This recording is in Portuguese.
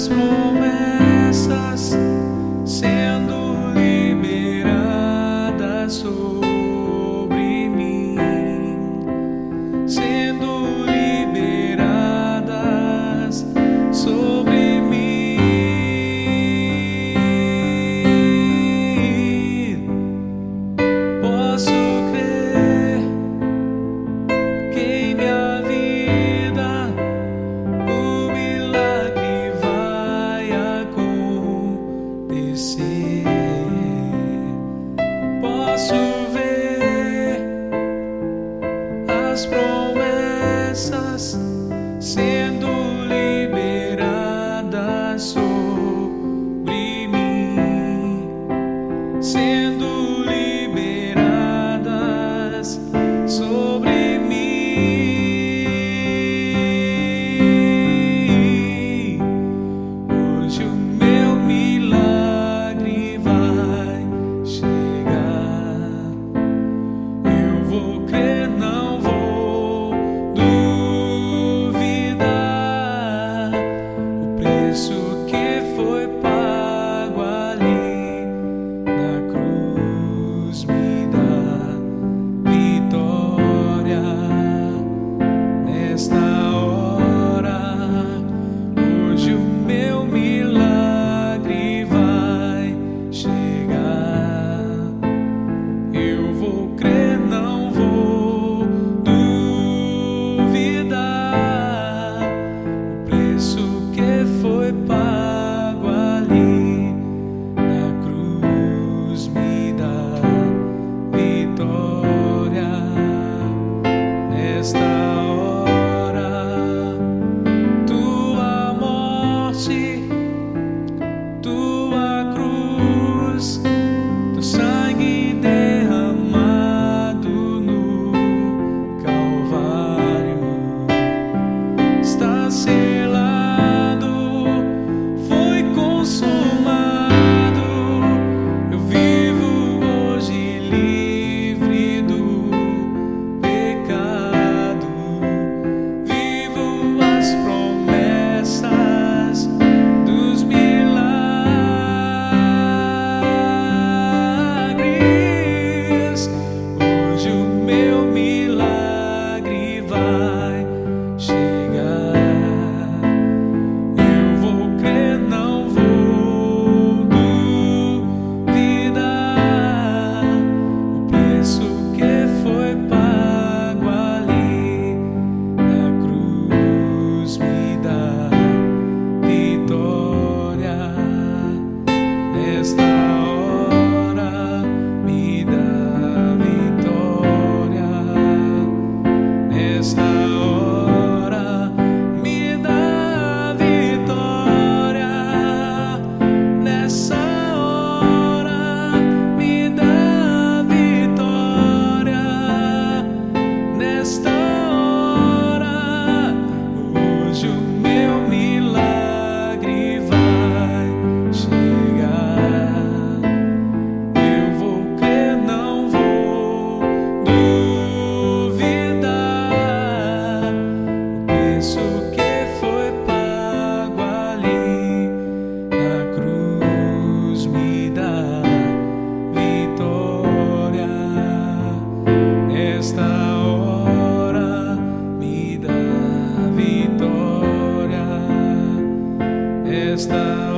as promessas sendo liberadas sobre mim, sendo liberadas sobre mim. Posso crer que em minha vida o milagre vai acontecer. Posso ver as promessas sendo liberadas sobre mim, sendo liberadas sobre mim. Hoje o meu milagre vai chegar. Eu vou crer, não vou duvidar. O preço que foi pago ali na cruz me dá vitória nesta hora. Hoje o meu milagre vai chegar. Eu vou crer, não vou duvidar. O preço que foi pago ali na cruz me dá vitória nesta hora. Tua morte, tua cruz, teu sangue derramado no Calvário está selado, foi consumado. Eu vivo hoje livre do pecado, vivo as promessas dos milagres. Hoje o meu milagre vai chegar. Eu vou crer, não vou duvidar. O preço que foi pago ali na cruz me dá vitória nesta hora, me dá vitória nesta hora, me dá vitória nessa hora, me dá vitória nesta hora. Hoje o meu milagre vai chegar. Eu vou crer, não vou duvidar. O preço que foi pago ali na cruz me dá vitória nesta hora, me dá vitória nesta hora.